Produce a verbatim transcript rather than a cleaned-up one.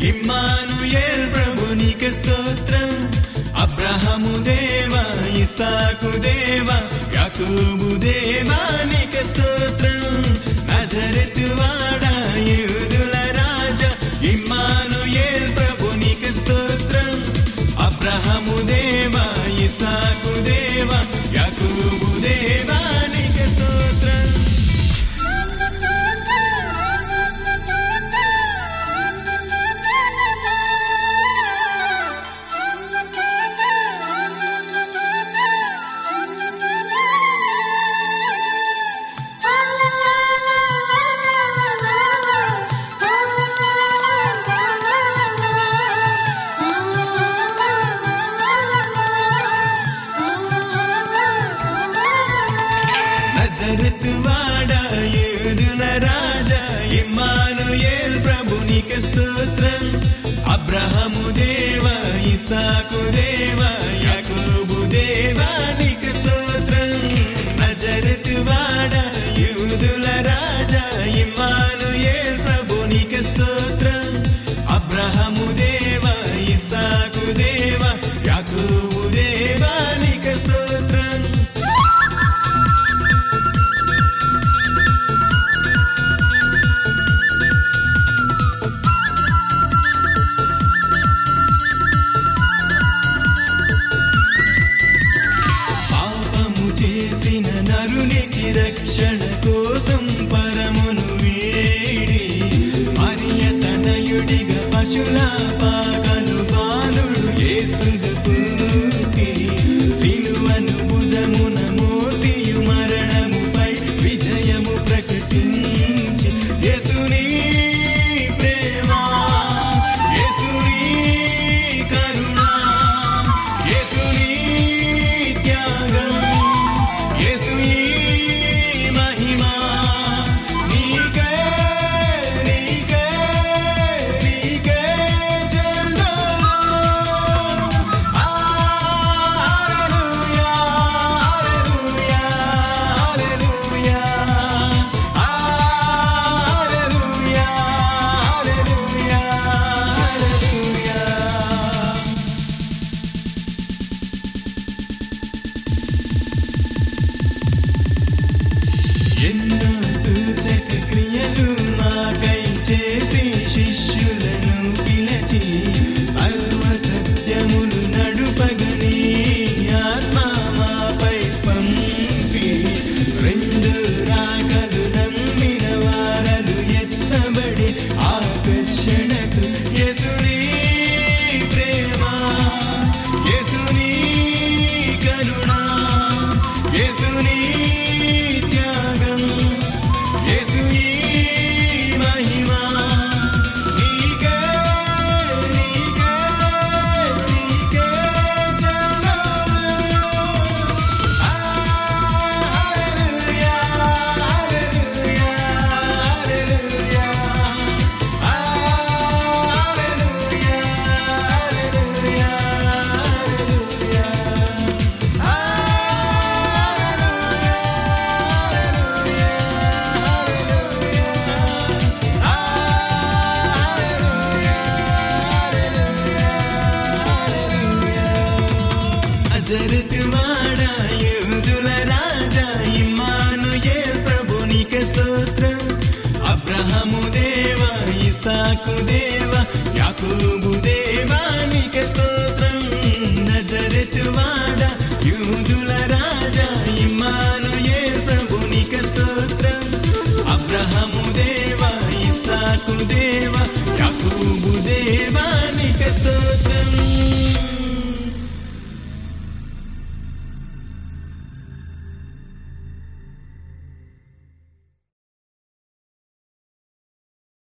Emmanuel ప్రభునికి స్తోత్రం. అబ్రహాము దేవా, ఇస్సాకు దేవా, యాకోబు దేవా నీకే స్తోత్రం. నజరేతు వాడా, యూదుల రాజా, ఇమ్మానుయేల్ ప్రభునికి స్తోత్రం. అబ్రహాము దేవా, ఇస్సాకు దేవా, యాకోబు దేవా నీకే స్తోత్రం. నజరేతు వాడా, యూదుల రాజా, ఇమ్మానుయేల్ ప్రభునికి స్తోత్రం. అబ్రహాము దేవా, ఇస్సాకు దేవా, యాకోబు దేవా నీకే స్తోత్రం. నజరేతు వాడా, యూదుల రాజా, ఇమ్మానుయేల్ ప్రభునికి స్తోత్రం. అబ్రహాము దేవా, ఇస్సాకు దేవా, యాకోబు దేవా నీకే స్తోత్రం. చేసిన నరునికి రక్షణ కోసం పరమును వీడి, మరియ తనయుడిగా పశుల పాకలు బాలుడు యేసుగా పుట్టి, సిలువను భుజమున మోసియు మరణముపై విజయము ప్రకటించి, యేసుని ప్రేమ, యేసుని కరుణ, యేసుని త్యాగం, ఎన్నో సూచక క్రియలు మాకై చేసి, శిష్యులను పిలిచి, సర్వ సత్యములు నడుపగని ఆత్మ మాపై పంపి, రెండు రాకలు నమ్మిన వారలు ఎత్తబడి ఆకర్షణకు, యేసుని ప్రేమ, యేసుని కరుణ, యేసుని త్యాగం, యేసు ఈ మహిమ నీకే, నీకే, నీకే చెందాలి. హల్లెలూయా, హల్లెలూయా, హల్లెలూయా, హల్లెలూయా, హల్లెలూయా, హల్లెలూయా. నజరేతు వాడా, యూదుల రాజా, ఇమ్మానుయేల్ ప్రభునికి స్తోత్రం. అబ్రహాము దేవా, ఇస్సాకు దేవా, యాకోబు దేవా నీకే స్తోత్రం. నజరేతు వాడా, యూదుల రాజా, ఇమ్మానుయేల్ ప్రభునికి స్తోత్రం. అబ్రహాము దేవా, ఇస్సాకు దేవా, యాకోబు దేవా నీకే స్తోత్రం.